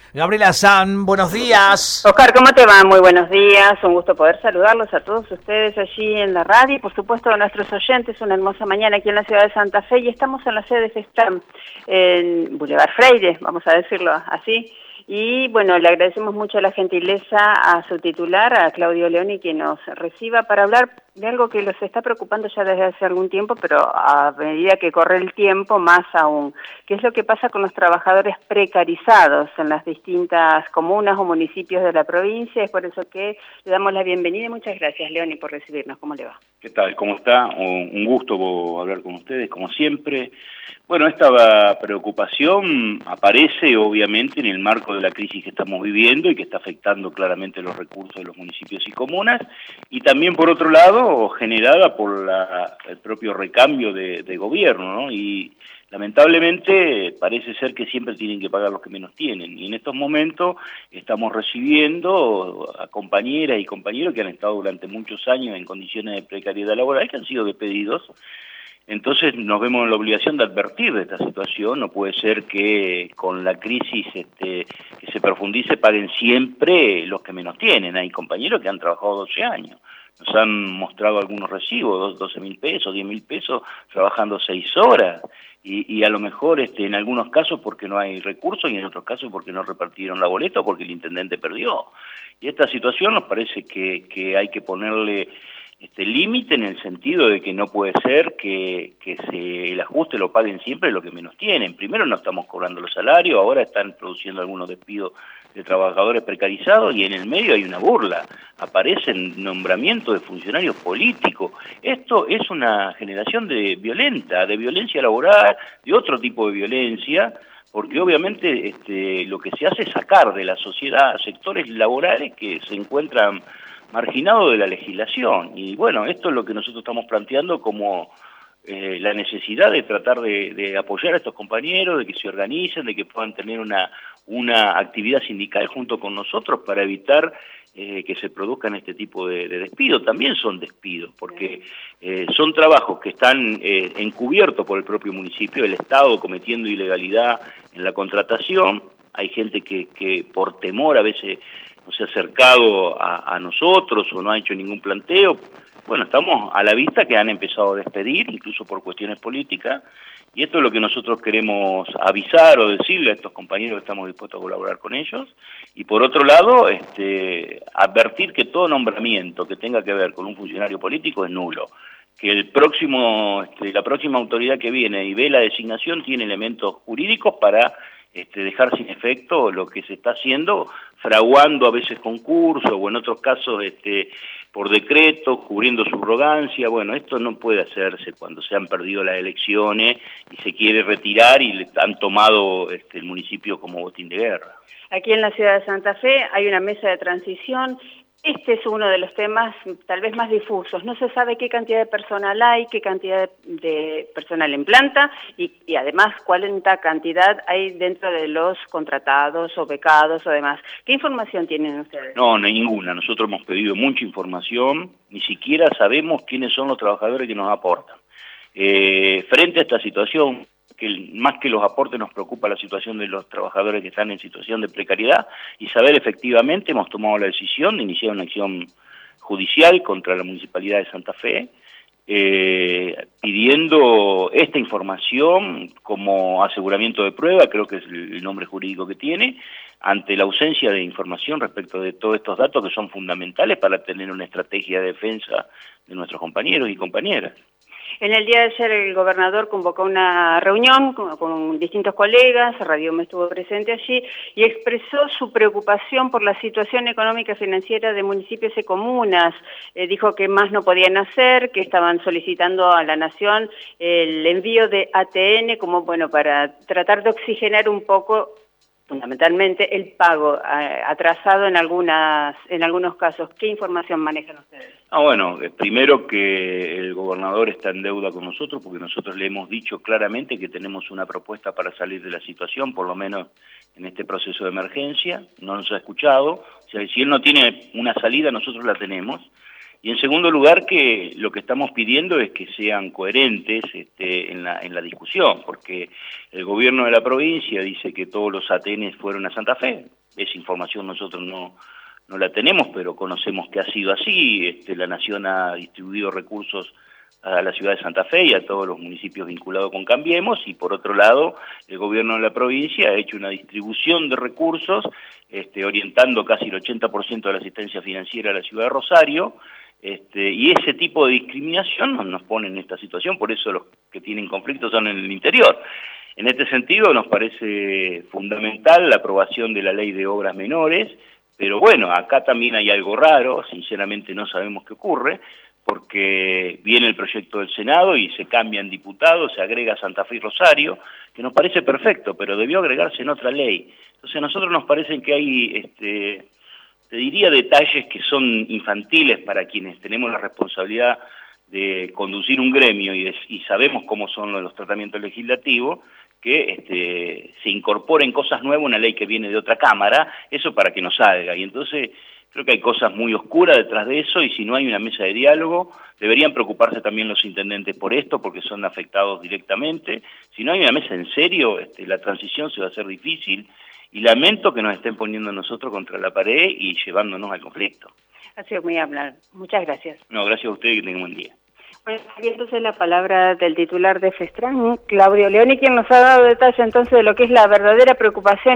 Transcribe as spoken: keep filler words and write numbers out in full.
Gabriela San, buenos días. Oscar, ¿cómo te va? Muy buenos días, un gusto poder saludarlos a todos ustedes allí en la radio y por supuesto a nuestros oyentes, una hermosa mañana aquí en la ciudad de Santa Fe y estamos en la sede de FESTAM, en Boulevard Freire, vamos a decirlo así. Y bueno, le agradecemos mucho la gentileza a su titular, a Claudio Leoni, que nos reciba para hablar de algo que los está preocupando ya desde hace algún tiempo, pero a medida que corre el tiempo, más aún, que es lo que pasa con los trabajadores precarizados en las distintas comunas o municipios de la provincia. Es por eso que le damos la bienvenida y muchas gracias, Leoni, por recibirnos. ¿Cómo le va? ¿Qué tal? ¿Cómo está? Un gusto hablar con ustedes, como siempre. Bueno, esta preocupación aparece obviamente en el marco de la crisis que estamos viviendo y que está afectando claramente los recursos de los municipios y comunas, y también por otro lado generada por la, el propio recambio de, de gobierno, ¿no? Y lamentablemente parece ser que siempre tienen que pagar los que menos tienen, y en estos momentos estamos recibiendo a compañeras y compañeros que han estado durante muchos años en condiciones de precariedad laboral, que han sido despedidos. Entonces nos vemos en la obligación de advertir de esta situación. No puede ser que con la crisis este, que se profundice paguen siempre los que menos tienen. Hay compañeros que han trabajado doce años, nos han mostrado algunos recibos, doce mil pesos, diez mil pesos, trabajando seis horas, y, y a lo mejor este, en algunos casos porque no hay recursos y en otros casos porque no repartieron la boleta o porque el intendente perdió. Y esta situación nos parece que, que hay que ponerle este límite en el sentido de que no puede ser que, que se, el ajuste lo paguen siempre los que menos tienen. Primero no estamos cobrando los salarios, ahora están produciendo algunos despidos de trabajadores precarizados y en el medio hay una burla. Aparecen nombramientos de funcionarios políticos. Esto es una generación de violenta, de violencia laboral, de otro tipo de violencia, porque obviamente este, lo que se hace es sacar de la sociedad sectores laborales que se encuentran marginado de la legislación. Y bueno, esto es lo que nosotros estamos planteando como eh, la necesidad de tratar de, de apoyar a estos compañeros, de que se organicen, de que puedan tener una, una actividad sindical junto con nosotros para evitar eh, que se produzcan este tipo de, de despidos. También son despidos, porque eh, son trabajos que están eh, encubiertos por el propio municipio, el Estado cometiendo ilegalidad en la contratación. Hay gente que, que por temor a veces no se ha acercado a, a nosotros o no ha hecho ningún planteo. Bueno, estamos a la vista que han empezado a despedir, incluso por cuestiones políticas, y esto es lo que nosotros queremos avisar o decirle a estos compañeros que estamos dispuestos a colaborar con ellos, y por otro lado, este, advertir que todo nombramiento que tenga que ver con un funcionario político es nulo, que el próximo, este, la próxima autoridad que viene y ve la designación tiene elementos jurídicos para Este, dejar sin efecto lo que se está haciendo, fraguando a veces concursos o en otros casos este, por decreto, cubriendo subrogancia. Bueno, esto no puede hacerse cuando se han perdido las elecciones y se quiere retirar y le han tomado este, el municipio como botín de guerra. Aquí en la ciudad de Santa Fe hay una mesa de transición. Este es uno de los temas tal vez más difusos. No se sabe qué cantidad de personal hay, qué cantidad de, de personal en planta y, y además cuánta cantidad hay dentro de los contratados o becados o demás. ¿Qué información tienen ustedes? No, ninguna. Nosotros hemos pedido mucha información, ni siquiera sabemos quiénes son los trabajadores que nos aportan. Eh, frente a esta situación, que más que los aportes nos preocupa la situación de los trabajadores que están en situación de precariedad, y saber efectivamente hemos tomado la decisión de iniciar una acción judicial contra la Municipalidad de Santa Fe, eh, pidiendo esta información como aseguramiento de prueba, creo que es el nombre jurídico que tiene, ante la ausencia de información respecto de todos estos datos que son fundamentales para tener una estrategia de defensa de nuestros compañeros y compañeras. En el día de ayer el gobernador convocó una reunión con, con distintos colegas, Radio Me estuvo presente allí, y expresó su preocupación por la situación económica y financiera de municipios y comunas. Eh, dijo que más no podían hacer, que estaban solicitando a la Nación el envío de A T N como bueno para tratar de oxigenar un poco fundamentalmente el pago eh, atrasado en algunas en algunos casos. ¿Qué información manejan ustedes? Ah, bueno, eh, primero que el gobernador está en deuda con nosotros porque nosotros le hemos dicho claramente que tenemos una propuesta para salir de la situación, por lo menos en este proceso de emergencia. No nos ha escuchado. O sea, si él no tiene una salida, nosotros la tenemos. Y en segundo lugar, que lo que estamos pidiendo es que sean coherentes este, en, la, en la discusión, porque el gobierno de la provincia dice que todos los A T Ns fueron a Santa Fe, esa información nosotros no, no la tenemos, pero conocemos que ha sido así. Este, la Nación ha distribuido recursos a la ciudad de Santa Fe y a todos los municipios vinculados con Cambiemos, y por otro lado, el gobierno de la provincia ha hecho una distribución de recursos, este, orientando casi el ochenta por ciento de la asistencia financiera a la ciudad de Rosario, este, y ese tipo de discriminación nos, nos pone en esta situación, por eso los que tienen conflictos son en el interior. En este sentido nos parece fundamental la aprobación de la ley de obras menores, pero bueno, acá también hay algo raro, sinceramente no sabemos qué ocurre, porque viene el proyecto del Senado y se cambian diputados, se agrega Santa Fe y Rosario, que nos parece perfecto, pero debió agregarse en otra ley. Entonces a nosotros nos parece que hay, este, te diría, detalles que son infantiles para quienes tenemos la responsabilidad de conducir un gremio y, de, y sabemos cómo son los tratamientos legislativos, que este, se incorporen cosas nuevas, una ley que viene de otra Cámara, eso para que no salga. Y entonces creo que hay cosas muy oscuras detrás de eso, y si no hay una mesa de diálogo, deberían preocuparse también los intendentes por esto, porque son afectados directamente. Si no hay una mesa en serio, este, la transición se va a hacer difícil, y lamento que nos estén poniendo nosotros contra la pared y llevándonos al conflicto. Ha sido muy amable. Muchas gracias. No, gracias a ustedes, que tengan un buen día. Bueno, y entonces la palabra del titular de FESTRAN, Claudio Leoni, quien nos ha dado detalle entonces de lo que es la verdadera preocupación